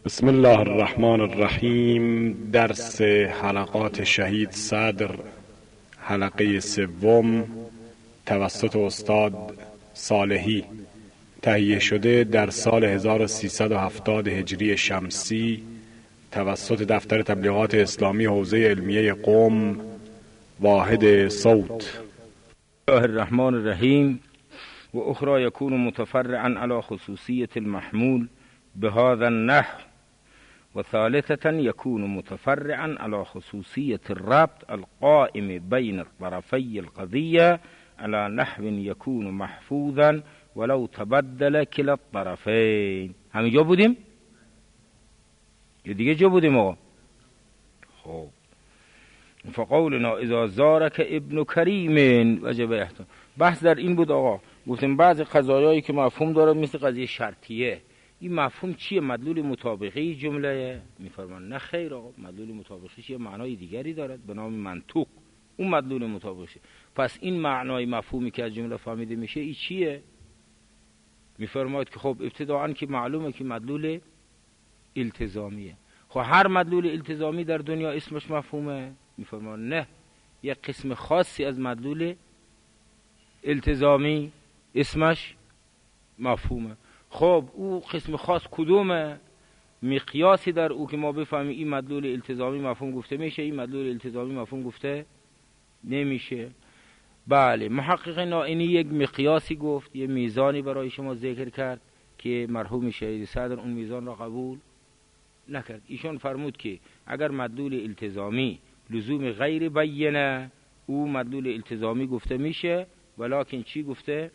بسم الله الرحمن الرحیم. درس حلقات شهید صدر، حلقه سوم، توسط استاد صالحی، تهیه شده در سال 1370 هجری شمسی توسط دفتر تبلیغات اسلامی حوزه علمیه قم، واحد صوت. الله الرحمن الرحیم. و اخرى يكون متفرعا على خصوصية المحمول بهذا النحو، و ثالثة يكون متفرعا على خصوصية الربط القائم بين الطرفي القضية على نحو يكون محفوظا ولو تبدل كلا الطرفين. همینجا بودیم؟ یا دیگه جا بودیم آقا؟ خب فقولنا اذا زارك ابن کریم وجب احترام. بحث در این بود آقا، گفتیم بعضی قضایایی که مفهوم داره مثل قضیه شرطیه، این مفهوم چیه؟ مدلول مطابقی جمله میفرمان نه خیر آقا، مدلول مطابقی یه معنای دیگری دارد به نام منطوق، اون مدلول مطابقی. پس این معنای مفهومی که از جمله فهمیده میشه این چیه؟ میفرماید که خب ابتداعا که معلومه که مدلول التزامیه. خب هر مدلول التزامی در دنیا اسمش مفهومه؟ میفرمان نه، یه قسم خاصی از مدلول التزامی اسمش مفهومه. خب او قسم خاص کدومه؟ مقیاسی در او که ما بفهمیم این مدلول التزامی مفهوم گفته میشه، این مدلول التزامی مفهوم گفته نمیشه. بله، محقق نائینی یک مقیاسی گفت، یه میزانی برای شما ذکر کرد که مرحوم شهید صدر اون میزان را قبول نکرد. ایشون فرمود که اگر مدلول التزامی لزوم غیر بیانه، او مدلول التزامی گفته میشه، ولکن چی گفته؟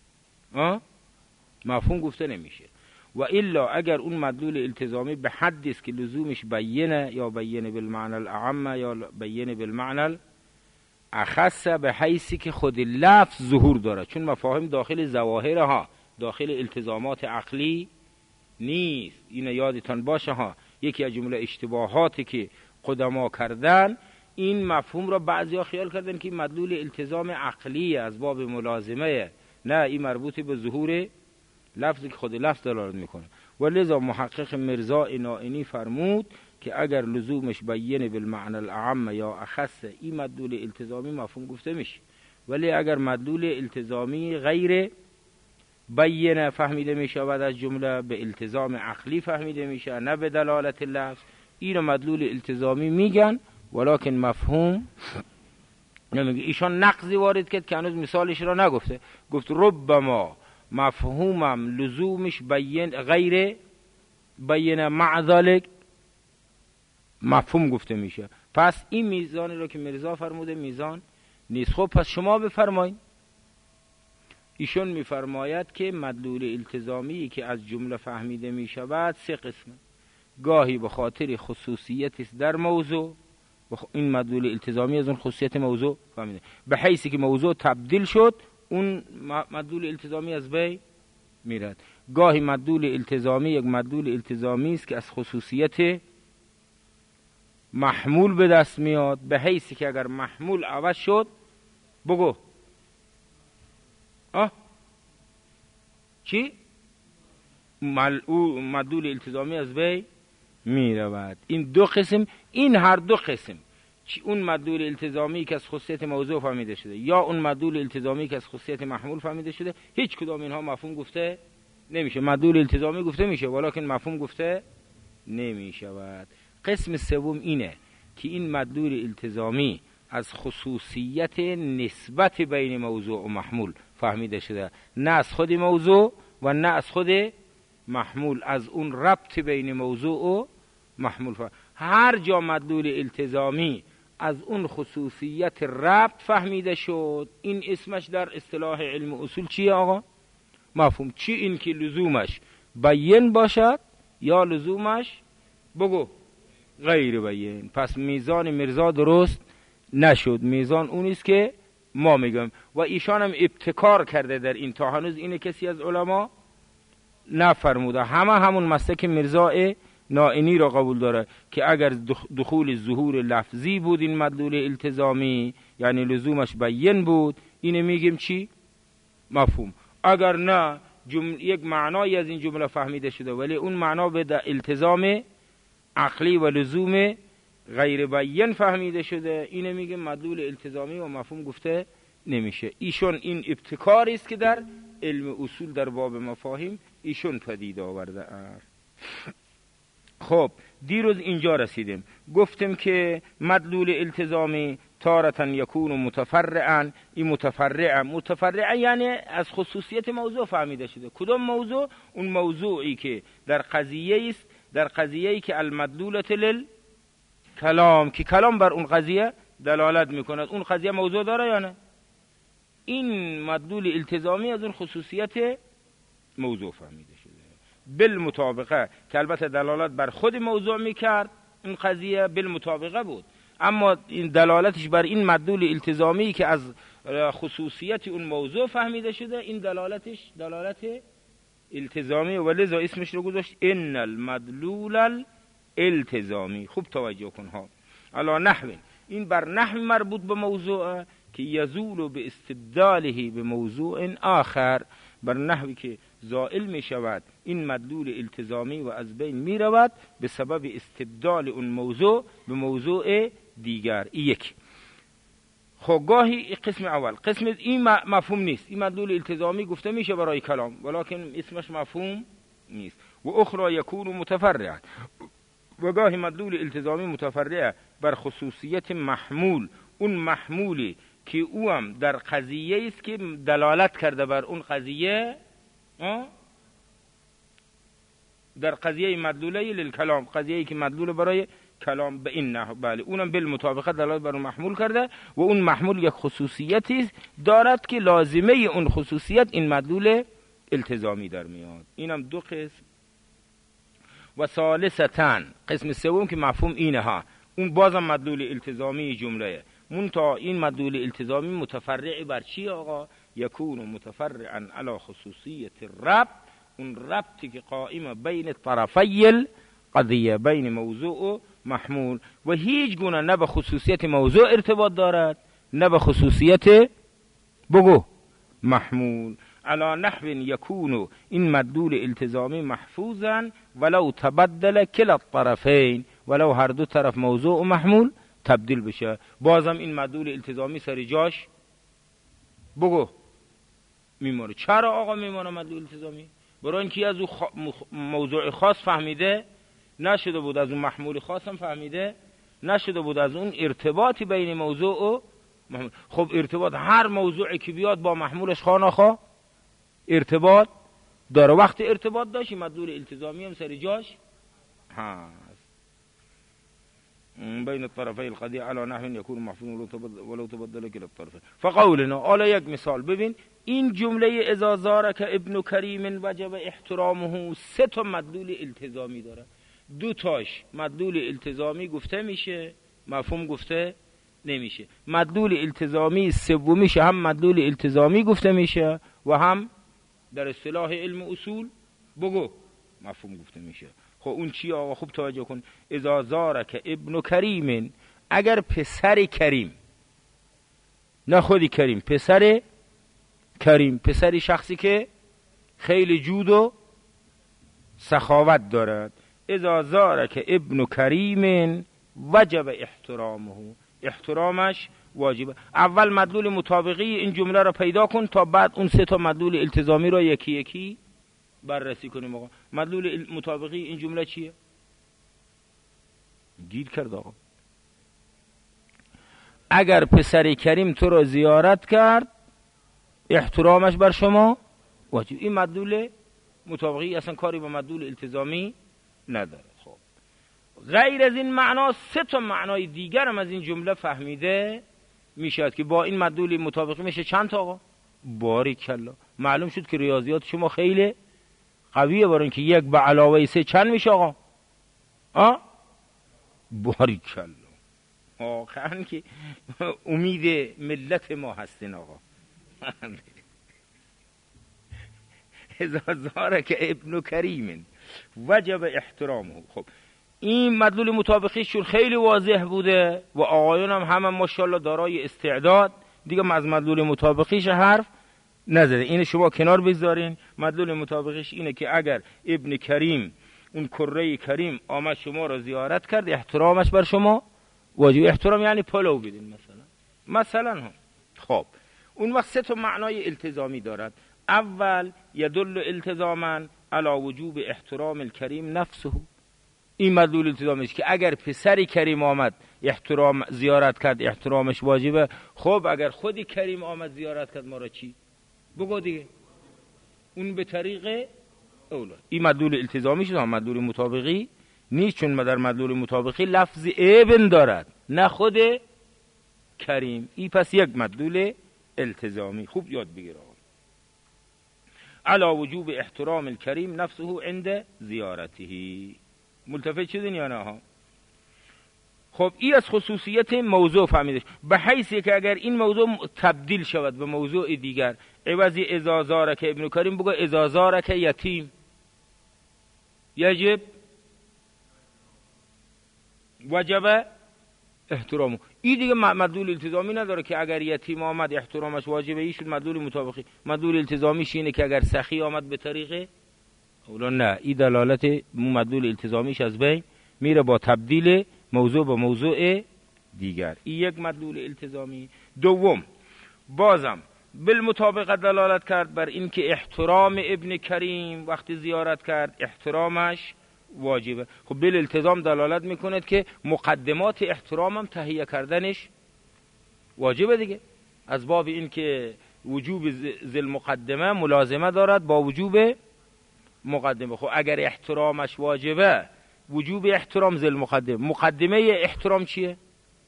مفهوم گفته نمیشه. و الا اگر اون مدلول التزامی به حدی است که لزومش بیانه، یا بیانه بالمعنی الاعم یا بیانه بالمعنی الاخص، به حیثی که خود لفظ ظهور داره، چون مفاهیم داخل ظواهرها، داخل التزامات عقلی نیست. این یادتان باشه ها، یکی از جمله اشتباهاتی که قدما کردن این مفهوم را بعضیا خیال کردن که مدلول التزام عقلی از باب ملازمه، نه، این مربوط به ظهور لفظی که خود لفظ دلالت میکنه. و لذا محقق مرزا نائینی فرمود که اگر لزومش بیانه بالمعنی الاعم یا اخص، این مدلول التزامی مفهوم گفته میشه. ولی اگر مدلول التزامی غیر بیانه فهمیده میشه بعد از جمله، به التزام عقلی فهمیده میشه نه به دلالت لفظ، اینو مدلول التزامی میگن، ولکن مفهوم نمیگه. ایشان نقضی وارد کرد که هنوز مثالش را نگفته، گفت ربما مفهومم لزومش غیر بیانه مع ذلک مفهوم گفته میشه. پس این میزانی را که مرزا فرموده میزان نیست. خب پس شما بفرمایید. ایشون میفرماید که مدلول التزامی که از جمله فهمیده میشود سه قسمه. گاهی به خاطر خصوصیت است در موضوع، این مدلول التزامی از اون خصوصیت موضوع فهمیده، به حیثی که موضوع تبدیل شد اون مدلول التزامی از بین میرد. گاهی مدلول التزامی یک مدلول التزامی است که از خصوصیت محمول به دست میاد، به حیثی که اگر محمول عوض شد، بگو چی؟ مدلول التزامی از بین میرود. این دو قسم، این هر دو قسم، اون مدلول التزامی که از خصوصیت موضوع فهمیده شده یا اون مدلول التزامی که از خصوصیت محمول فهمیده شده، هیچ کدام اینها مفهوم گفته نمیشه. مدلول التزامی گفته میشه ولکن مفهوم گفته نمیشود. قسم سوم اینه که این مدلول التزامی از خصوصیت نسبت بین موضوع و محمول فهمیده شده، نه از خود موضوع و نه از خود محمول، از اون ربط بین موضوع و محمول. هر جا مدلول التزامی از اون خصوصیت ربط فهمیده شد، این اسمش در اصطلاح علم اصول چیه آقا؟ مفهوم. چی؟ این که لزومش بیان باشد یا لزومش بگو غیر بیان. پس میزان مرزا درست نشد، میزان اونیست که ما میگم. و ایشان هم ابتکار کرده در این، تا هنوز این کسی از علما نفرموده. همون مسلک مرزا نائینی را قبول داره که اگر دخول ظهور لفظی بود این مدلول التزامی، یعنی لزومش بیان بود، اینه میگیم چی؟ مفهوم. اگر نه یک معنایی از این جمله فهمیده شده ولی اون معنا به التزام عقلی و لزوم غیر بیان فهمیده شده، اینه میگه مدلول التزامی و مفهوم گفته نمیشه. ایشون این ابتکاری است که در علم اصول در باب مفاهیم ایشون پدید آورده است. خب دیروز اینجا رسیدیم، گفتیم که مدلول التزامی تارتن یکون متفرعا. این متفرع یعنی از خصوصیت موضوع فهمیده شده. کدام موضوع؟ اون موضوعی که در قضیه است، در قضیه‌ای که المدلولة للکلام، که کلام بر اون قضیه دلالت میکند. اون قضیه موضوع داره یا نه؟ این مدلول التزامی از اون خصوصیت موضوع فهمیده شده. بالمطابقه که البته دلالت بر خود موضوع میکرد، این قضیه بالمطابقه بود، اما این دلالتش بر این مدلول التزامی که از خصوصیت اون موضوع فهمیده شده، این دلالتش دلالت التزامی و لذا اسمش رو گذاشت ان المدلول الالتزامی. خوب توجه کن ها. علی نحو، این بر نحو مربوط به موضوع که یزول به استبداله به موضوع آخر، بر نحوی که زائل می شود این مدلول التزامی و از بین می رود به سبب استبدال اون موضوع به موضوع دیگر. یک. خب گاهی قسم اول، قسم این مفهوم نیست، این مدلول التزامی گفته میشه برای کلام ولکن اسمش مفهوم نیست. و اخرى یکون متفرعا، و گاهی مدلول التزامی متفرعه بر خصوصیت محمول، اون محمولی که او هم در قضیه است که دلالت کرده بر اون قضیه، در قضیه مدلوله للکلام، قضیه‌ای که مدلول برای کلام به این نحو، بله اونم بالمطابقه دلالت بر اون محمول کرده و اون محمول یک خصوصیتی دارد که لازمه اون خصوصیت این مدلول التزامی در میاد. اینم دو قسم. و ثالثتن، قسم سوم که مفهوم اینه ها، اون بازم مدلول التزامی جمله، منتها این مدلول التزامی متفرع بر چی آقا؟ یکون متفرعا علی خصوصیت الربط، اون ربطی که قائم بین طرفی القضیه، بین موضوع و محمول، و هیچ گونه نه به خصوصیت موضوع ارتباط دارد نه به خصوصیت بگو محمول. علی نحو یکون این مدلول التزامی محفوظا ولو تبدل کلا الطرفین، ولو هر دو طرف موضوع و محمول تبدیل بشه، بازم این مدلول التزامی سر جاش بگو میمونه. چرا آقا میمونه مدلول التزامی؟ برای اینکه از اون موضوع خاص فهمیده نشده بود، از اون محمول خاص هم فهمیده نشده بود، از اون ارتباطی بین موضوع و محمول. خب ارتباط هر موضوعی که بیاد با محمولش خانخا ارتباط داره، وقت ارتباط داشتی مدلول التزامی هم سر جاش هست. بین الطرفی القضیه علی نحو یکون محفوظ ولو تبدل کلا الطرفین. فقولنا، حالا یک مثال ببین، این جمله اذا زارک ابن کریم وجب احترامه سه تا مدلول التزامی داره، دو تاش مدلول التزامی گفته میشه، مفهوم گفته نمیشه. مدلول التزامی سومیش هم مدلول التزامی گفته میشه و هم در اصطلاح علم اصول بگو مفهوم گفته میشه. خب اون چی آقا؟ خوب توجه کن. اذا زارک ابن کریم، اگر پسر کریم، نه خودی کریم، پسر کریم، پسر شخصی که خیلی جود و سخاوت دارد، اذا زارک ابن کریم وجب احترامه، احترامش واجبه. اول مدلول مطابقی این جمله را پیدا کن تا بعد اون سه تا مدلول التزامی را یکی یکی بررسی کنیم. آقا مدلول مطابقی این جمله چیه؟ گیر کرد آقا. اگر پسر کریم تو را زیارت کرد احترامش بر شما واجب. این مدلول مطابقی اصلا کاری با مدلول التزامی نداره. خب غیر از این معنا سه تا معنای دیگر هم از این جمله فهمیده میشد که با این مدلول مطابقی میشه چند تا آقا؟ باریکلا. معلوم شد که ریاضیات شما خیلی قویه، برای اینکه یک به علاوه سه چند میشه آقا؟ باریکلا. واقعا که امید ملت ما هستین آقا. اذا زارک ابن کریم وجب احترامه. خب این مدلول مطابقیشون خیلی واضح بوده و آقایون هم همه ماشاءالله دارای استعداد دیگه از مدلول مطابقیش حرف نزده. این شما کنار بذارین. مدلول مطابقش اینه که اگر ابن کریم، اون کره کریم آمد شما را زیارت کرد، احترامش بر شما واجب. احترام یعنی پلو بدین مثلا هم. خب اون وقت سه تا معنای التزامی دارد. اول یدل التزاما علی وجوب احترام الکریم نفسه. این مدلول التزامیش که اگر پسری کریم آمد احترام زیارت کرد، احترامش واجبه. خب اگر خودی کریم آمد زیارت کرد، ما را چی بگو دیگه؟ اون به طریق اولاد. این مدلول التزامی شد. مدلول مطابقی نیست، چون در مدلول مطابقی لفظ ابن دارد نه خود کریم. این پس یک مدلول التزامی. خوب یاد بگیر آقا. علی وجوب احترام الکریم نفسه عند زیارته. ملتفت شدین یا نه ها؟ خب این از خصوصیت موضوع فهمیدش، به حیثی که اگر این موضوع تبدیل شود به موضوع دیگر، عوضی اذا زارک ابن کریم بگو اذا زارک یتیم، یجب وجب احترامو. این دیگه مدلول التزامی نداره که اگر یتیم آمد احترامش واجبه. این شد مدلول مطابقی. مدلول التزامیش اینه که اگر سخی آمد به طریق اولا نه. این دلالت مدلول التزامیش از بین میره با تبدیل موضوع به موضوع دیگر. این یک مدلول التزامی. دوم، بازم بالمطابقت دلالت کرد بر این که احترام ابن کریم وقتی زیارت کرد احترامش واجبه. خب بالالتزام دلالت میکنه که مقدمات احترام هم تهیه کردنش واجبه دیگه، از باب این که وجوب ذل مقدمه ملازمه دارد با وجوب مقدمه. خب اگر احترامش واجبه، وجوب احترام ذل مقدمه احترام چیه؟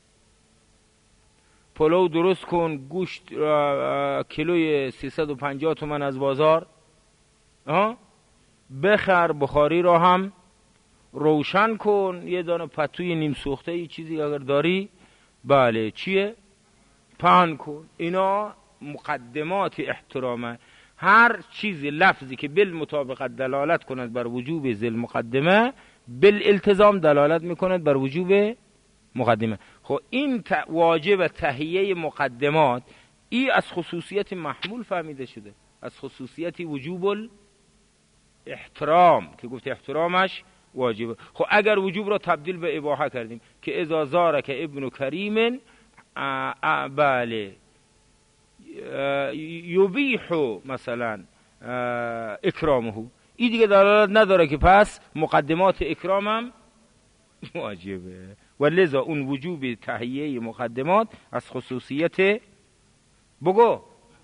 پلو درست کن، گوشت کیلوی 350 تومن از بازار بخر، بخاری را هم روشن کن، یه دانه پتوی نیم سوخته ای چیزی اگر داری بله چیه پهن کن. اینا مقدمات احترامه. هر چیزی لفظی که بالمطابقت دلالت کند بر وجوب ذل مقدمه، بالالتزام دلالت میکند بر وجوب مقدمه. خب این واجب تهیه مقدمات ای از خصوصیت محمول فهمیده شده، از خصوصیت وجوب الاحترام که گفت احترامش واجبه. خب اگر وجوب را تبدیل به اباحه کردیم که اذا زارک ابن کریم بله یبیح مثلا اکرامه، این دیگه دلالت نداره که پس مقدمات اکرامم واجبه. و لذا اون وجوب تهیه مقدمات از خصوصیت بگو.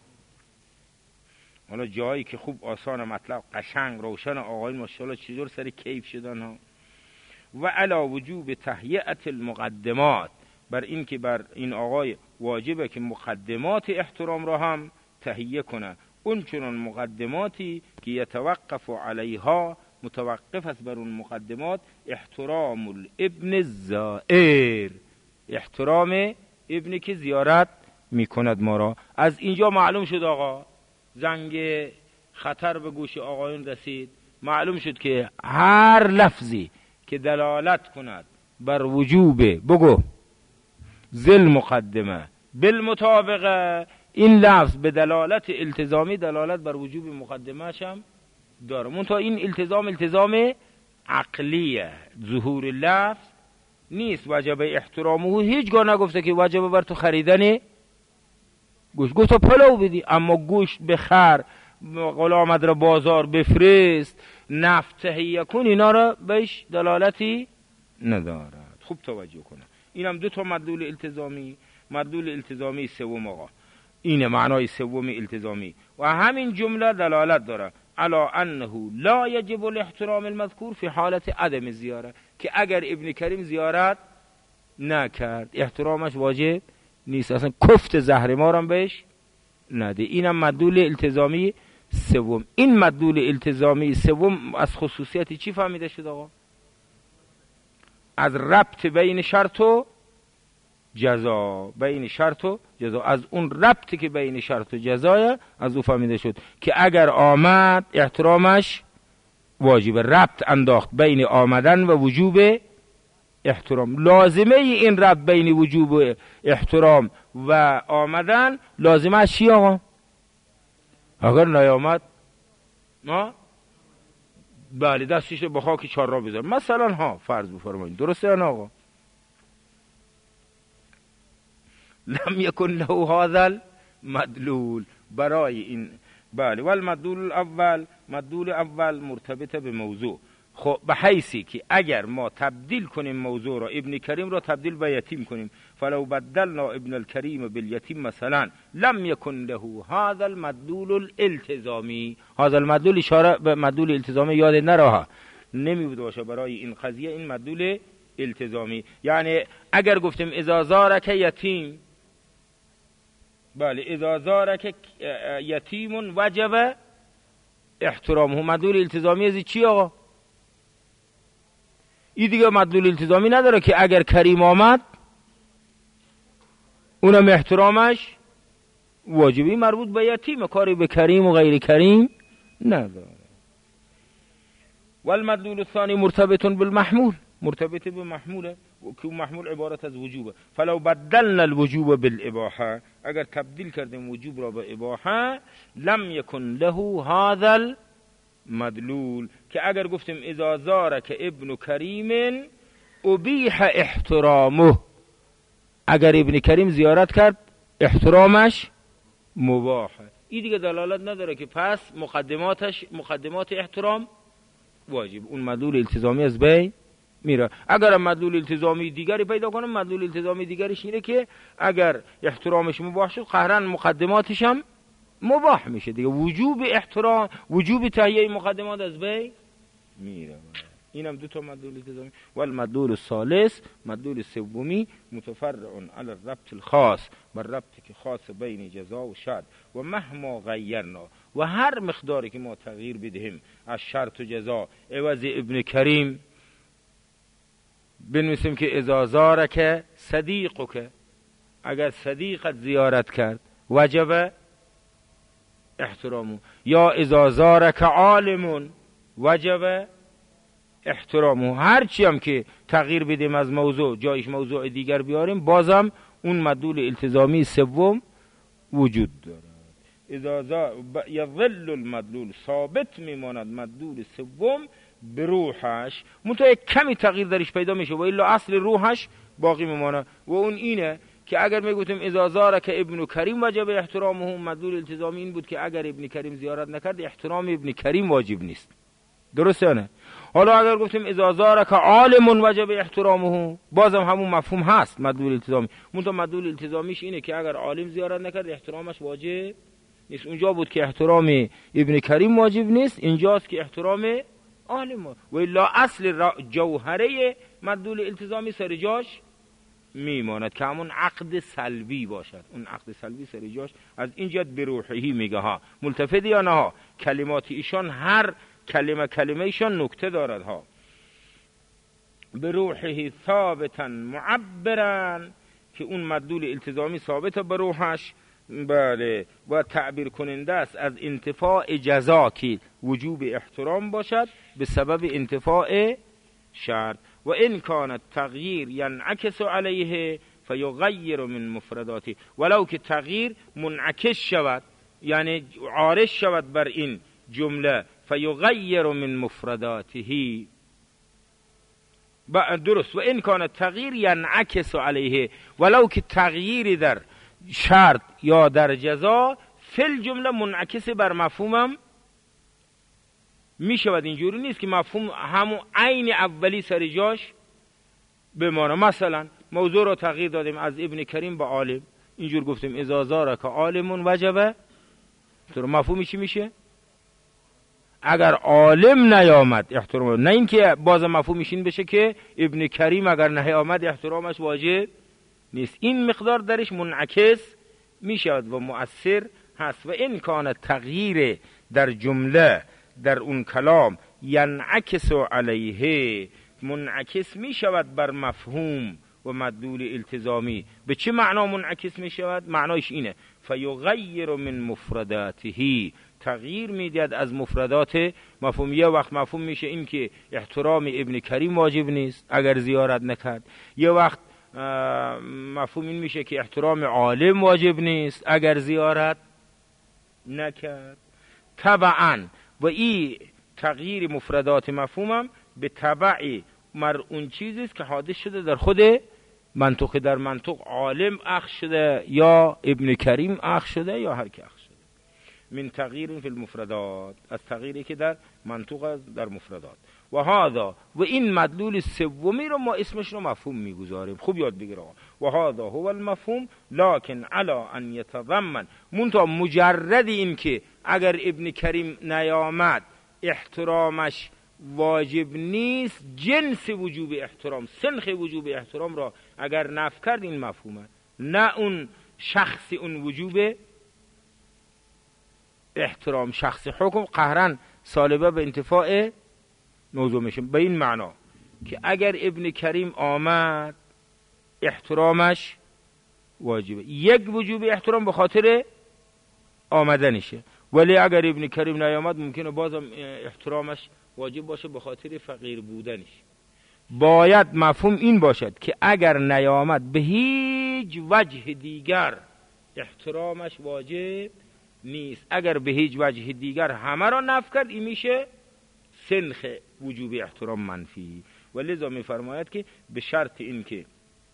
حالا جایی که خوب آسان مطلب قشنگ روشن آقایون ماشاءالله چجور سر کیف شدن ها. و علا وجوب تهیئه المقدمات، بر این که بر این آقای واجبه که مقدمات احترام را هم تهیه کنه. اون چنان مقدماتی که یتوقف علیها، متوقف است بر اون مقدمات احترام الابن الزائر، احترام ابنی که زیارت میکند ما را. از اینجا معلوم شد آقا زنگ خطر به گوش آقایون رسید، معلوم شد که هر لفظی که دلالت کند بر وجوب بگو ذل مقدمه بالمطابقه، این لفظ به دلالت التزامی دلالت بر وجوب مقدمه‌اش هم داره. منتها این التزام عقلیه، ظهور لفظ نیست. وجب احترامه هیچگاه نگفته که وجب بر تو خریدن گوشت، گفت پلو بدی، اما گوشت بخر، غلامت را بازار بفرست، نفت تهیه کن، اینا را بهش دلالتی ندارد. خوب توجه کنه. اینم دو تا مدلول التزامی. مدلول التزامی سوم آقا اینه، معنای سوم التزامی. و همین جمله دلالت داره علی انه لا یجب الاحترام المذکور فی حالت عدم زیاره، که اگر ابن کریم زیارت نکرد احترامش واجب نیست، اصلا کفت زهر ما هم بهش نده. اینم مدلول التزامی سوم. این مدلول التزامی سوم از خصوصیت چی فهمیده شد آقا؟ از ربط بین شرط و جزا، بین شرط و جزا، از اون ربطی که بین شرط و جزای از او فهمیده شد که اگر آمد احترامش واجبه. ربط انداخت بین آمدن و وجوب احترام. لازمه این ربط بین وجوب احترام و آمدن لازمه از چی آقا؟ اگر نیامد بله دستش به خاک چهارراه بذار مثلا ها، فرض بفرمایید. درسته یا نه آقا؟ لم یکن له هذا المدلول برای این. بله. والمدلول الاول، مدلول اول مرتبط به موضوع. خب به حیثی که اگر ما تبدیل کنیم موضوع را، ابن کریم را تبدیل به یتیم کنیم، فلو بدلنا ابن الکریم بالیتیم مثلا لم یکن له هذا المدلول الالتزامی. هذا المدلول اشاره به مدلول التزامی یاد نراه، نمی بود باشه برای این قضیه این مدلول التزامی. یعنی اگر گفتیم اذا زارک یتیم، بله اذا زارک یتیم وجب احترامه، مدلول التزامی از چی آقا؟ این دیگه مدلول التزامی نداره که اگر کریم آمد اونم احترامش واجبی مربوط به یتیم، کاری به کریم و غیر کریم نداره. والمدلول الثانی مرتبط بالمحمول، مرتبط به محموله که محمول عبارت از وجوبه. فلو بدلنا الوجوب بالاباحه، اگر تبدیل کردیم وجوب را به اباحه، لم یکن له هذا المدلول، که اگر گفتیم اذا زارک ابن کریم ابیح احترامه، اگر ابن کریم زیارت کرد احترامش مباحه. این دیگه دلالت نداره که پس مقدمات احترام واجب، اون مدلول التزامی از بین میره. اگر مدلول التزامی دیگری پیدا کنم، مدلول التزامی دیگریش اینه که اگر احترامش مباح شد قهرا مقدماتش هم مباح میشه دیگه، وجوب احترام، وجوب تهیه مقدمات از بین میره. اینم دو تا مدلول التزامی. والمدلول الثالث، مدلول سومی، متفرع علی الربط الخاص، بر ربطی که خاص بین جزا و شرط. و مهما غیرنا، و هر مقداری که ما تغییر بدهیم از شرط و جزا، عوض ابن کریم بنویسیم که اذا زارک صدیقک، اگر صدیقت زیارت کرد وجب احترامو، یا اذا زارک عالم وجب احترامو. هرچی هم که تغییر بدیم از موضوع جایش موضوع دیگر بیاریم، بازم اون مدلول التزامی سوم وجود دارد. اذا یظل المدلول، ثابت میماند مدلول سوم به روحش، منتها یک کمی تغییر درش پیدا میشه و الا اصل روحش باقی میماند. و اون اینه که اگر میگفتیم اذا زارک ابن کریم وجب احترامه، مدلول التزامی این بود که اگر ابن کریم زیارت نکرد احترام ابن کریم واجب نیست. درسته نه؟ حالا اگر گفتیم اذا زارک عالم وجب احترامه، بازم همون مفهوم هست مدلول التزامی، منتها مدلول التزامیش اینه که اگر عالم زیارت نکرد احترامش واجب نیست. اونجا بود که احترام ابن کریم واجب نیست، اینجاست که احترام عالم، و الا اصل جوهره مدلول التزامی سر جاش میماند که همون عقد سلبی باشد. اون عقد سلبی سر جاش از این جهت به روحی میگه ها، ملتفت یا نه ها، کلمات ایشان هر کلمه ایشان نکته دارد ها. به روحی ثابتا معبرن، که اون مدلول التزامی ثابت به روحش، بله، و تعبیر کننده است از انتفاع جزا که وجوب احترام باشد به سبب انتفاع شرط. و ان کان التغییر ینعکس علیه فیغیر من مفرداته، ولو که تغییر منعکس شود یعنی عارض شود بر این جمله، فیغیر من مفرداته، درست. و ان کان التغییر ینعکس علیه، ولو که تغییری در شرط یا در جزا فل جمله منعکس بر مفهومم می شود. اینجوری نیست که مفهوم همون عین اولی سر جاش بمانه. مثلا موضوع رو تغییر دادیم از ابن کریم به عالم، اینجور گفتیم اذا زارک عالم وجب، تو مفهومی چی میشه؟ اگر عالم نیامد احترام، نه اینکه باز مفهومش این بشه که ابن کریم اگر نیامد احترامش واجب نیست. این مقدار درش منعکس می شود و مؤثر هست. و این کان تغییر در جمله در اون کلام ینعکس علیه، منعکس می شود بر مفهوم و مدلول التزامی. به چه معنا منعکس می شود؟ معنایش اینه فیغیر من مفرداته، تغییر میدید از مفردات مفهوم. یه وقت مفهوم میشه این که احترام ابن کریم واجب نیست اگر زیارت نکرد، یه وقت مفهوم این میشه که احترام عالم واجب نیست اگر زیارت نکرد. تبعا و این تغییر مفردات مفهومم به تبع مر اون چیزی است که حادث شده در خود منطق. در منطق عالم اخذ شده یا ابن کریم اخذ شده یا هر کی اخذ شده. من تغییر فی المفردات، از تغییری که در منطق در مفردات. و هذا و این مدلول سومی رو ما اسمش رو مفهوم میگذاریم. خوب یاد بگیر آقا. و هذا هو المفهوم لکن علی ان یتضمن، منتها مجرد این که اگر ابن کریم نیامد احترامش واجب نیست، جنس وجوب احترام، سنخ وجوب احترام را اگر نفی کرد این مفهومه، نه اون شخص اون وجوب احترام. شخص حکم قهرن سالبه به انتفاع موضوع میشه. به این معنا که اگر ابن کریم آمد احترامش واجبه، یک وجوب احترام به خاطر آمدنشه، ولی اگر ابن کریم نیامد ممکنه بازم احترامش واجب باشه به خاطر فقیر بودنش. باید مفهوم این باشد که اگر نیامد به هیچ وجه دیگر احترامش واجب نیست. اگر به هیچ وجه دیگر همه را نفی کرد این میشه سنخ وجوب احترام منفی. و لذا میفرماید که به شرط این که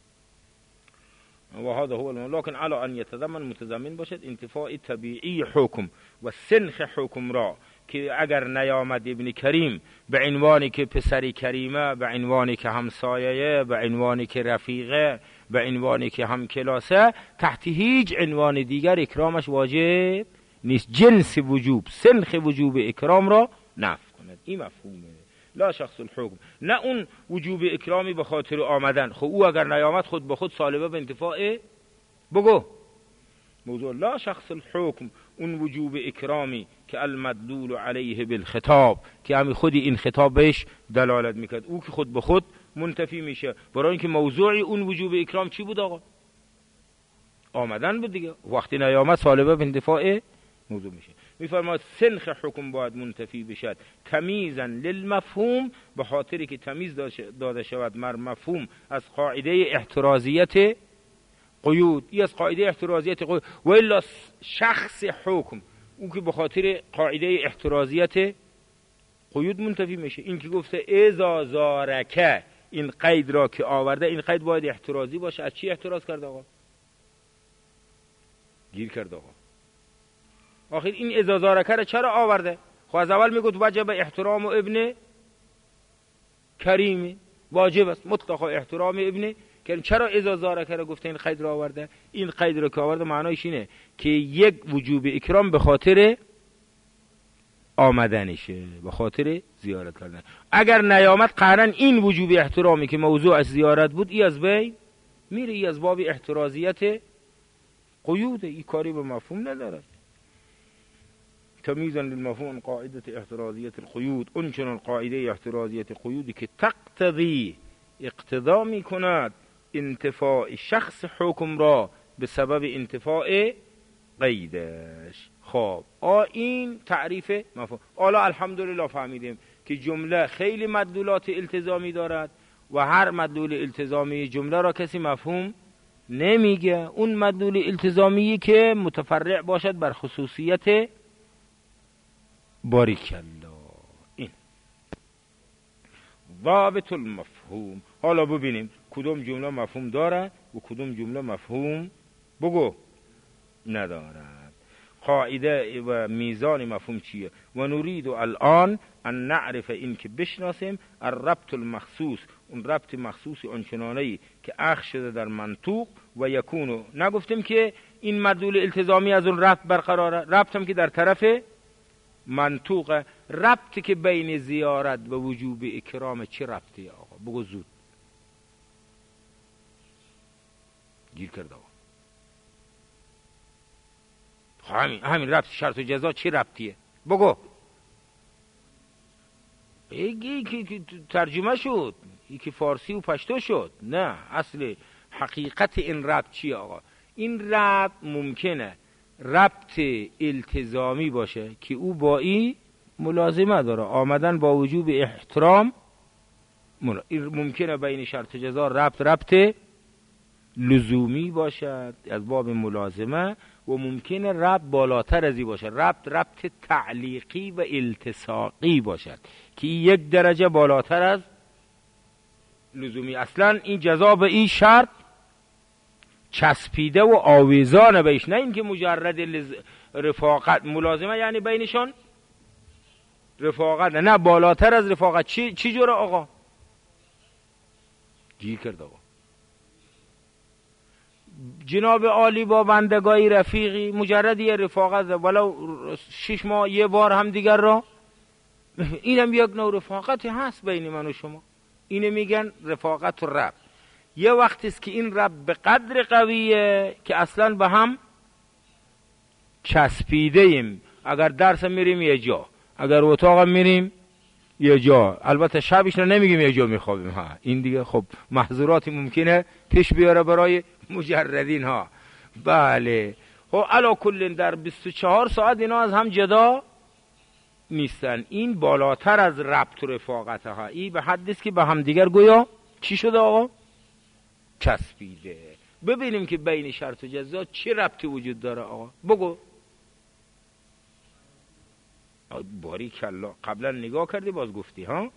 و هذا هو لكن على ان يتضمن متضمن باشد انتفاع طبیعی حکم و سنخ حکم را، که اگر نیامد ابن کریم به عنوانی که پسری کریمه، به عنوانی که همسایه، به عنوانی که رفیقه، به عنوانی که هم کلاسه، تحت هیچ عنوان دیگر اکرامش واجب نیست. جنس وجوب، سنخ وجوب اکرام را نفی کند. این مفهومه. لا شخص الحکم، نه اون وجوب اکرامی به خاطر آمدن. خب او اگر نیامد خود به خود سالبه به انتفاع بگو موضوع. لا شخص الحکم، اون وجوب اکرامی که المدلول علیه بالخطاب، که همین خودی این خطاب بهش دلالت میکرد، او که خود به خود منتفی میشه. برای اینکه موضوع اون وجوب اکرام چی بود آقا؟ آمدن بود دیگه. وقتی نیامد سالبه به انتفاع موضوع میشه. میفرماید سنخ حکم باید منتفی بشد تمیزا للمفهوم، به خاطری که تمیز داده شود مر مفهوم از قاعده احترازیت قیود. ای از قاعده احترازیت قیود. و الا شخص حکم او که به خاطر قاعده احترازیت قیود منتفی میشه. این که گفته اذا زارکه، این قید را که آورده، این قید باید احترازی باشه. از چی احتراز کرد آقا؟ گیر کرد آقا. آخر این اذا زارکه را چرا آورده؟ خب از اول میگفت وجب احترام ابن کریمی، واجب است مطلقا احترام ابن کریم. چرا اذا زارکه را گفته این قید را آورده؟ این قید را که آورده معنایش اینه که یک وجوب اکرام به خاطر آمدنشه، به خاطر زیارت کردن. اگر نیامد قهرا این وجوب احترامی که موضوع از زیارت بود ای از بین میره. ای از باب احترازیت قیود، ای کاری به مفهوم نداره. تمیزا للمفهوم قاعده احترازیت القیود، اون چنان قاعده احترازیت قیودی که تقتضی اقتضا می کند انتفاع شخص حکم را به سبب انتفاع قیدش. خب این تعریف مفهوم. حالا الحمدلله فهمیدیم که جمله خیلی مدلولات التزامی دارد و هر مدلول التزامی جمله را کسی مفهوم نمیگه. اون مدلول التزامی که متفرع باشد بر خصوصیت باریکالله. این ضابط المفهوم. حالا ببینیم کدوم جمله مفهوم داره و کدوم جمله مفهوم بگو ندارد. قاعده و میزان مفهوم چیه؟ و نريد الان ان نعرف، این که بشناسیم الربط المخصوص، اون ربط مخصوصی آنچنانه‌ای که اخذ شده در منطوق و یکونو. نگفتیم که این مدلول التزامی از اون ربط برقراره، ربط هم که در طرف منطوقه. ربطی که بین زیارت و وجوب اکرام چه ربطی آقا؟ بگو زود. گیر کرده آقا. همین ربط شرط و جزا چه ربطیه؟ بگو. این که ترجمه شد، این که فارسی و پشتو شد. نه، اصل حقیقت این ربط چیه آقا؟ این ربط ممکنه ربط التزامی باشه که او با این ملازمه داره، آمدن با وجوب احترام. ممکنه بین شرط جزا ربط لزومی باشد از باب ملازمه، و ممکنه ربط بالاتر از این باشد، ربط تعلیقی و التصاقی باشد که یک درجه بالاتر از لزومی. اصلا این جزا به این شرط چسبیده و آویزانه بهش، نه اینکه مجرد رفاقت ملازمه یعنی بینشان رفاقت، نه بالاتر از رفاقت. چی جوره آقا؟ گیر کرد آقا. جناب عالی با بندگای رفیقی مجرد یه رفاقت ولو 6 ماه یه بار هم دیگر را، اینم یک نوع رفاقتی هست بین من و شما، اینه میگن رفاقت و رب. یه وقتی است که این رب به قدر قویه که اصلا به هم چسبیده ایم، اگر درس میریم یه جا، اگر اتاق میریم یه جا، البته شبش نمیگیم یه جا میخوابیم ها، این دیگه خب محظوراتی ممکنه پیش بیاره برای مجردین ها. بله خب علا کل در 24 ساعت اینا از هم جدا نیستن. این بالاتر از ربط و رفاقت ها، این به حدی است که به هم دیگر گویا چی شده آقا؟ چسبیده. ببینیم که بین شرط و جزا چه ربطی وجود داره آقا، بگو. باری کلا قبلا نگاه کردی باز گفتی ها.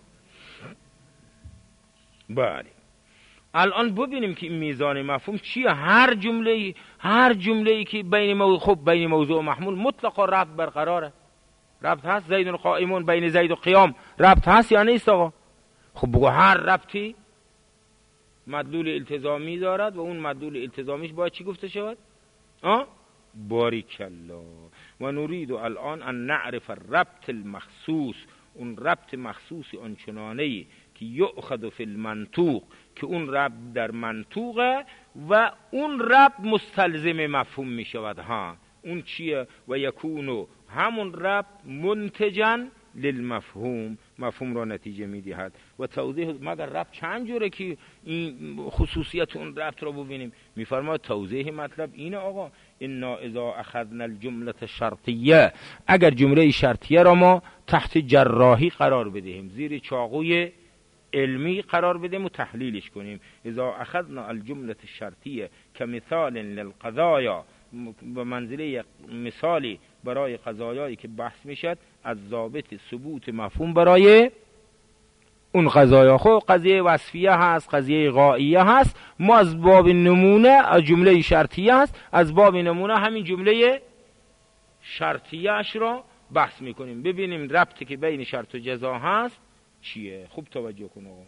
بله الان ببینیم که این میزان مفهوم چیه. هر جمله‌ای که بین موضوع و محمول مطلقا ربط برقراره. ربط هست، زید قائمون، بین زید و قیام ربط هست یا نیست آقا؟ خب بگو هر ربطی مدلول التزامی دارد و اون مدلول التزامیش باید چی گفته شود؟ باریکالله. و نرید الان ان نعرف الربط المخصوص، اون ربط مخصوصی آنچنانه‌ای که یؤخذ فی المنطوق، که اون ربط در منطوقه و اون ربط مستلزم مفهوم می شود. ها اون چیه؟ و یکونو همون ربط منتجن للمفهوم، مفهوم را نتیجه می دهد. و توضیح مگر ربط چند جوره که این خصوصیت اون ربط را ببینیم. می فرماید توضیح مطلب اینه آقا، انا اذا اخذنا الجمله الشرطیه، اگر جمله شرطیه را ما تحت جراحی قرار بدهیم، زیر چاقوی علمی قرار بدیم و تحلیلش کنیم. اذا اخذنا الجمله الشرطیه کمثال للقضایا، به منزله مثالی برای قضایایی که بحث میشد از ضابط ثبوت مفهوم برای اون قضایا. خب قضیه وصفیه هست، قضیه غائیه هست، ما از باب نمونه از جمله شرطیه هست، از باب نمونه همین جمله شرطیه اش را بحث میکنیم، ببینیم ربطی که بین شرط و جزا هست چیه. خوب توجه کن آقا.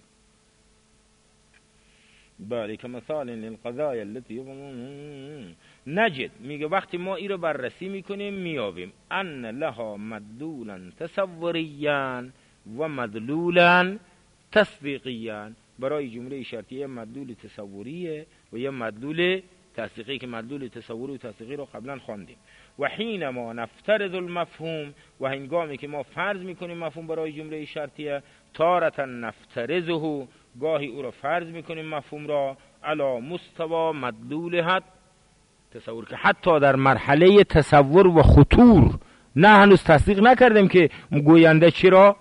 بله که مثال للقضایا التي نجد، میگه وقتی ما این رو بررسی میکنیم میابیم ان لها مدلولا تصوریا و مدلولا تصدیقیا. برای جمله شرطیه مدلول تصوریه و یه مدلول تصدیقی که مدلول تصوری و تصدیقی رو قبلا خواندیم. و حینما نفترض المفهوم، و هنگامی که ما فرض میکنیم مفهوم برای جمله شرطیه، تارتا نفترضه، گاهی او را فرض میکنیم مفهوم را علی مستوى مدلولها تصور، که حتی در مرحله تصور و خطور، نه هنوز تصدیق نکردیم که گوینده چی را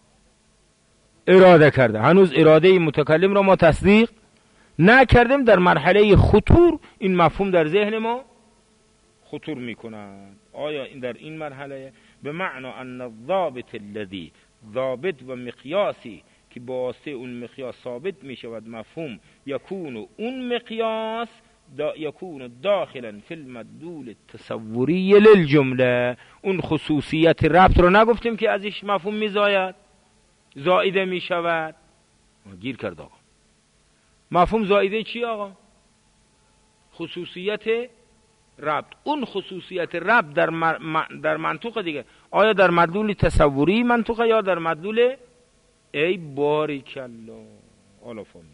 اراده کرده، هنوز اراده متکلم را ما تصدیق نکردیم، در مرحله خطور این مفهوم در ذهن ما خطور میکنند. آیا این در این مرحله به معنی ان الضابط الذي، ضابط و مقیاسی که با واسطه اون مقیاس ثابت میشود مفهوم، یکون اون مقیاس یکون داخلا فی المدلول التصوری للجمله، اون خصوصیت ربط رو نگفتیم که ازش مفهوم میزاید زائده میشود. گیر کرد آقا. مفهوم زائده چی آقا؟ خصوصیت ربط. اون خصوصیت ربط در منطوق دیگه، آیا در مدلول تصوری منطوقه یا در مدلول ای باریکالله حالا فهمید.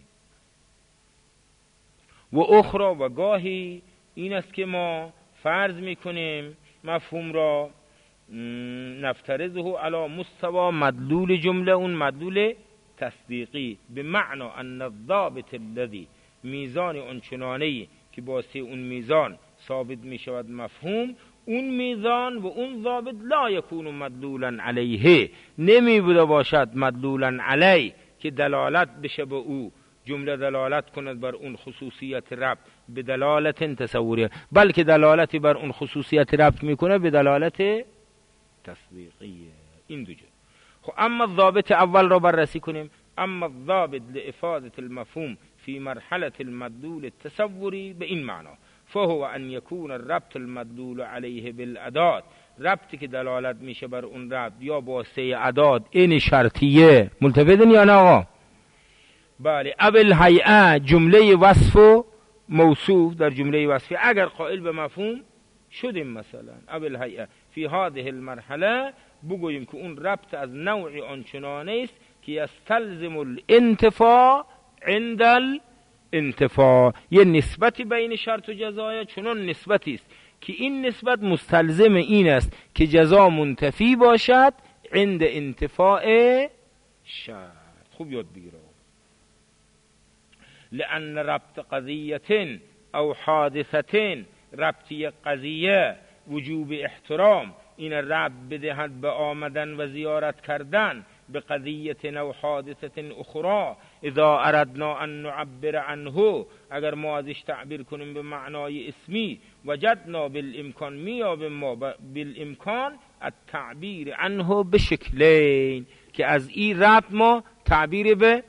و اخرى، و گاهی این است که ما فرض میکنیم مفهوم را نفترضه علی مستوى مدلول جمله، اون مدلول تصدیقی، به معنی ان الضابط الذی، میزان آنچنانه‌ای که واسه اون میزان ثابت میشود مفهوم، اون میزان و اون ضابط لا یکون مدلولا علیه، نمی بوده باشد مدلولا علی که دلالت بشه به او، جمله دلالت کند بر اون خصوصیت ربط به دلالت تصوریه، بلکه دلالتی بر اون خصوصیت ربط میکنه به دلالت تصدیقیه. این دو جا. خب اما ضابط اول را بررسی کنیم. اما الضابط لافاده المفهوم في مرحله المدلول التصوری به این معنا، فهو ان يكون الربط المدلول عليه بالادات، ربطی که دلالت میشه بر اون ربط یا با سه اعداد این شرطیه. ملتفتن یا نه آقا؟ بله. ابل هیئه جمله وصف و موصوف در جمله وصفی اگر قائل به مفهوم شدیم، مثلا ابل هیئه فی هذه المرحله بگوییم که اون ربط از نوع آنچنانه است که یستلزم الانتفاع عند الانتفاع، یه نسبتی بین شرط و جزای چنان نسبتی است که این نسبت مستلزم این است که جزا منتفی باشد عند انتفاع شرط. خوب یاد بگیره. لأن ربط قضیه او حادثه، ربطی قضیه وجوب احترام، این ربط بدهد به آمدن و زیارت کردن به قضیه او حادثه اخرى اذا اردنا ان نعبر عنه، اگر ما ازش تعبیر کنیم به معنای اسمی، وجدنا بالامکان، میابیم ما بالامکان التعبیر عنه به شکلین، که از این ربط ما تعبیر به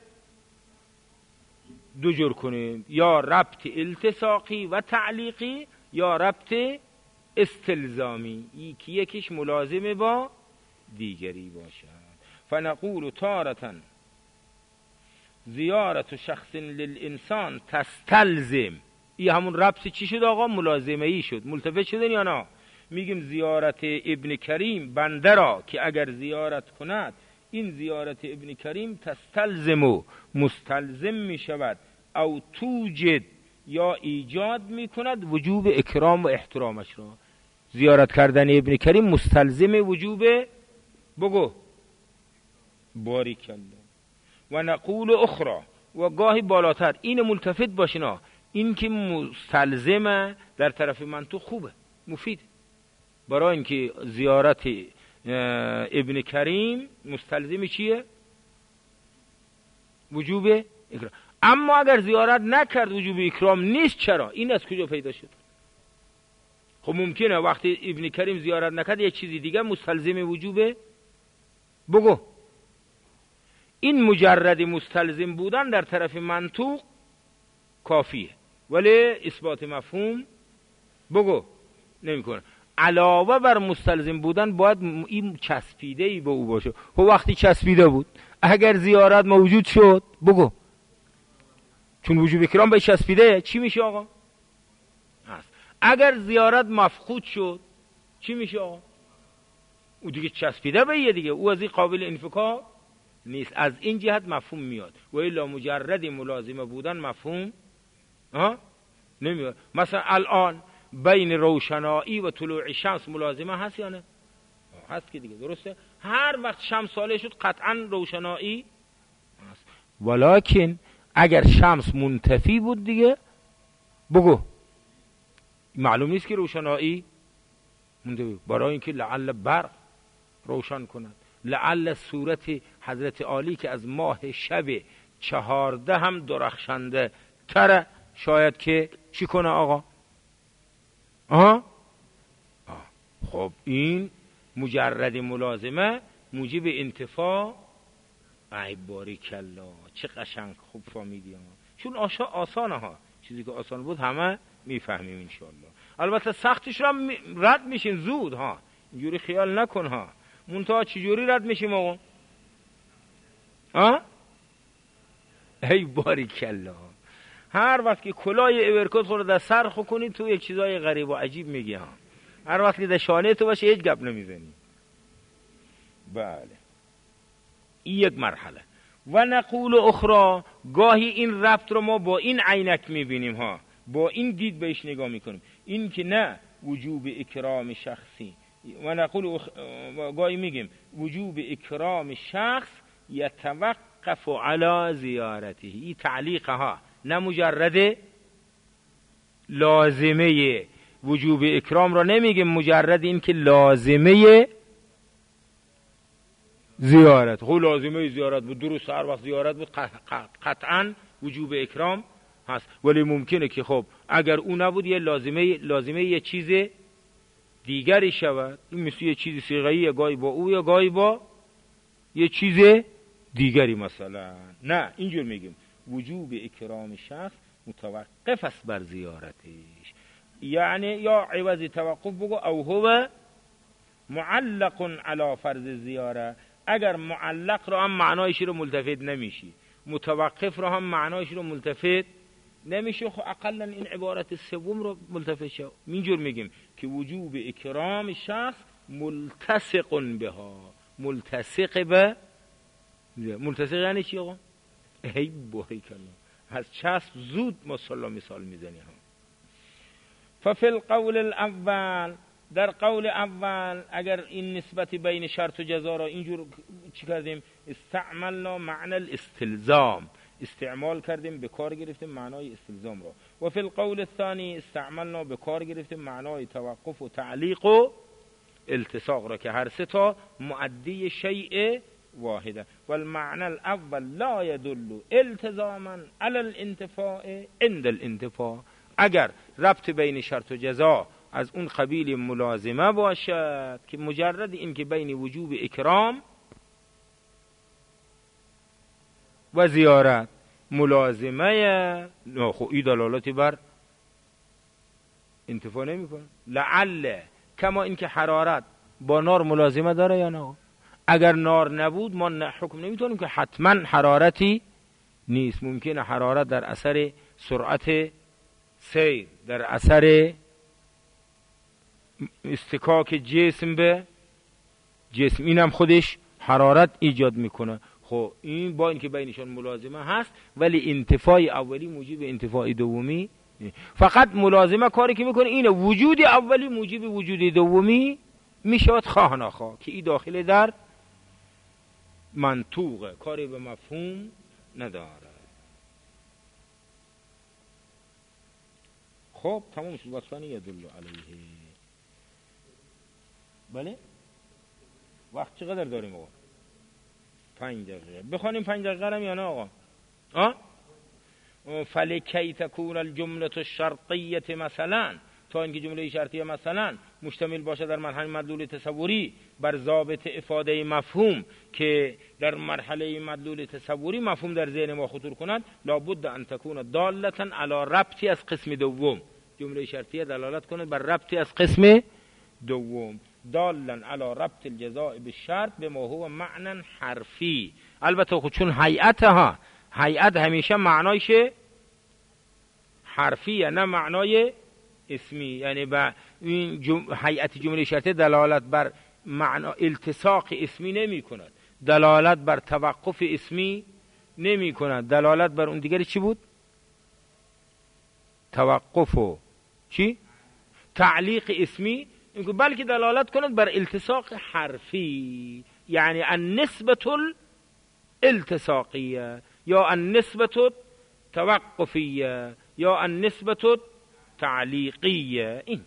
دو جور کنیم، یا ربط التصاقی و تعلیقی یا ربط استلزامی، یکیش ملازم با دیگری باشد. فنقول تارة زیارت شخص للانسان تستلزم، این همون ربط چی شد آقا؟ ملازمه ای شد. ملتفت شدن یا نه؟ میگیم زیارت ابن کریم بنده را که اگر زیارت کند، این زیارت ابن کریم تستلزم و مستلزم می شود، او توجد یا ایجاد می کند وجوب اکرام و احترامش را. زیارت کردن ابن کریم مستلزم وجوب، بگو باریکالله. و نقول اخرى، و گاهی بالاتر، این ملتفت باشینا، این که مستلزمه در طرف منطق خوبه، مفید، برای اینکه زیارت ابن کریم مستلزم چیه؟ وجوب اکرام. اما اگر زیارت نکرد وجوب اکرام نیست، چرا؟ این از کجا پیدا شد؟ خب ممکنه وقتی ابن کریم زیارت نکرد یک چیزی دیگه مستلزم وجوبه، بگو. این مجرد مستلزم بودن در طرف منطق کافیه، ولی اثبات مفهوم بگو نمیکنه. علاوه بر مستلزم بودن باید این چسبیده ای به او باشه. خب وقتی چسبیده بود، اگر زیارت موجود شد، بگو چون وجوب اکرام به چسبیده، چی میشه آقا؟ اگر زیارت مفقود شد چی میشه آقا؟ او دیگه چسبیده به یه دیگه، او از این قابل انفکاک نیست. از این جهت مفهوم میاد، و الا مجرد ملازمه بودن مفهوم نمیاد. مثلا الان بین روشنایی و طلوع شمس ملازمه هست یا نه؟ هست که دیگه، درسته؟ هر وقت شمس طالع شد قطعا روشنایی هست. ولکن اگر شمس منتفی بود دیگه، بگو معلوم نیست که روشنایی منتفی، برای اینکه لعل برق روشن کند، لعل صورت حضرت عالی که از ماه شب 14 هم درخشنده تره، شاید که چی کنه آقا؟ خب این مجرد ملازمه موجب انتفاع. ای باریکالله، چه قشنگ خوب فهمیدی ها. چون آسانه ها، چیزی که آسان بود همه میفهمیم انشاءالله. البته سختش را رد میشین زود ها، اینجوری خیال نکن ها. منتها چجوری رد میشیم آقا؟ ای باریکالله، هر وقت که کلاه ایورکوت خورد در سر خو کنی تو یک چیزای غریب و عجیب میگی ها. هر وقت که در شانه تو باشه هیچ گپ نمیزنی. بله، این یک مرحله. و نقول اخرى، گاهی این ربط رو ما با این عینک میبینیم ها، با این دید بهش نگاه میکنیم، این که نه وجوب اکرام شخصی. و نقول گاهی میگیم وجوب اکرام شخص یتوقف علی زیارته، این تعلیقه ها، نه مجرد لازمه وجوب اکرام را نمیگیم، مجرد این که لازمه زیارت. خب لازمه زیارت بود، درست، هر وقت زیارت بود قطعا وجوب اکرام هست، ولی ممکنه که خب اگر اون نبود یه لازمه یه چیز دیگری شود. این مثل یه چیز صیغه‌ای، گاهی با او یا گاهی با یه چیز دیگری مثلا. نه، اینجور میگیم وجوب اکرام شخص متوقف است بر زیارتش، یعنی یا عوض توقف بگو او هو معلق علی فرض زیاره. اگر معلق رو هم معنایش رو ملتفت نمیشی، متوقف رو هم معنایش رو ملتفت نمیشه، خب اقلا این عبارت سوم رو ملتفت شو. اینجور میگیم که وجوب اکرام شخص ملتصق بها، ملتصق به ملتصق یعنی چی آقا؟ ای باری کلا از چسب زود مثال میزنی هم. ففی القول الاول، در قول اول اگر این نسبت بین شرط و جزا را اینجور چی کردیم؟ استعملنا معنی الاستلزام، استعمال کردیم، به کار گرفتیم معنای استلزام را. و فی القول الثانی استعملنا، به کار گرفتیم معنای توقف و تعلیق و التصاق را، که هر سه تا مؤدی شیء واحده. والمعنى الاول لا يدل التزاما على الانتفاع عند الانتفاع. اگر ربط بین شرط و جزا از اون قبیل ملازمه باشد که مجرد این که بین وجوب اکرام و زیارت ملازمه، خب این دلالتی بر انتفاع نمی کنه. لعل، کما این که حرارت با نار ملازمه داره یا نه؟ اگر نار نبود ما حکم نمیتونیم که حتما حرارتی نیست. ممکنه حرارت در اثر سرعت سیر، در اثر استکاک جسم به جسم، اینم خودش حرارت ایجاد میکنه. خب این با اینکه بینشان ملازمه هست، ولی انتفاع اولی موجب انتفاع دومی. فقط ملازمه کاری که میکنه اینه وجود اولی موجب وجود دومی میشود خواه نخواه، که این داخل در منطوقه، کاری به مفهوم نداره. خب تمام شد. وصفانی یدل علیه. بله وقت چقدر داریم آقا؟ 5 دقیقه. بخوانیم 5 دقیقه هم یا نه آقا؟ فلکی تکون الجمله الشرطیه مثلا، تا اینکه جمله شرطیه مثلا مشتمل باشه در مرحله مدلول تصوری بر ضابط افاده مفهوم، که در مرحله مدلول تصوری مفهوم در ذهن ما خطور کند، لابد ان تکون دالتا علی ربطی از قسم دوم. جمله شرطیه دلالت کند بر ربطی از قسم دوم، دالا علی ربط الجزاء بالشرط بما هو معنی حرفی. البته خود چون هیئت همیشه معنایش حرفیه نه معنای اسمی، یعنی با این هیئت جمله شرطیه دلالت بر معنا التصاق اسمی نمی کند، دلالت بر توقف اسمی نمی کند، دلالت بر اون دیگری چی بود؟ توقف و چی؟ تعلیق اسمی، بلکه دلالت کند بر التصاق حرفی، یعنی النسبة الالتصاقیه یا النسبة توقفیه یا النسبة تعلیقیه. این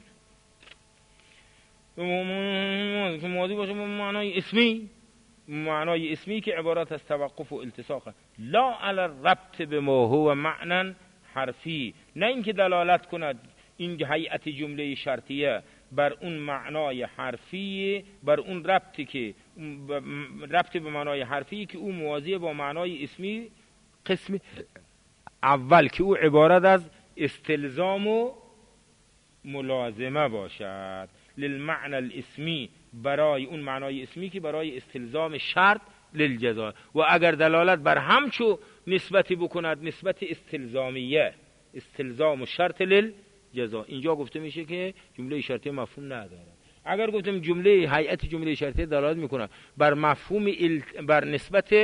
که ماضی باشه با معنای اسمی که عبارت از توقف و التصاقه، لا علی الربط بما هو معنی حرفی، نه اینکه دلالت کند این هیئت جمله شرطیه بر اون معنای حرفی، بر اون ربطی که ربط به معنای حرفی که او موازی با معنای اسمی قسم اول که او عبارت از استلزام و ملازمه باشد للمعنى الاسمی، برای اون معنای اسمی که برای استلزام شرط للجزا. و اگر دلالت بر همچو نسبتی بکند نسبت استلزامیه، استلزام و شرط للجزا، اینجا گفته میشه که جمله شرطیه مفهوم نداره. اگر گفتم جمله هیئت جمله شرطیه دلالت میکنه بر مفهوم بر نسبت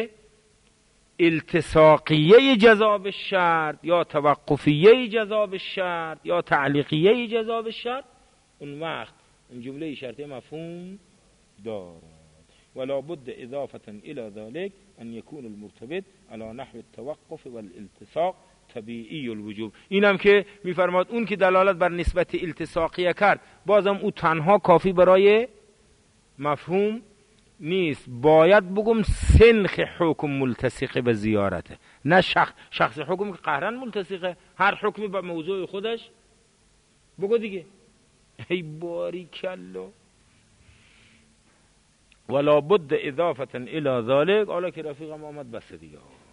التصاقیه جزا به شرط یا توقفیه جزا به شرط یا تعلیقیه جزا به شرط، اون وقت این جمله شرطیه مفهوم دارد. ولا بد اضافه الى ذلك ان يكون المرتبط على نحو التوقف والالتصاق طبیعی الوجوب. اینم که میفرماد اون که دلالت بر نسبت التصاقیه کرد، بازم او تنها کافی برای مفهوم نیست، باید بگم سنخ حکم ملتصق به زیارته، نه شخص حکم که قهرن ملتصقه، هر حکمی با موضوع خودش. بگو دیگه. ای باری کلا. ولا بد اضافه الى ذلك. حالا که رفیقم آمد بس دیگه.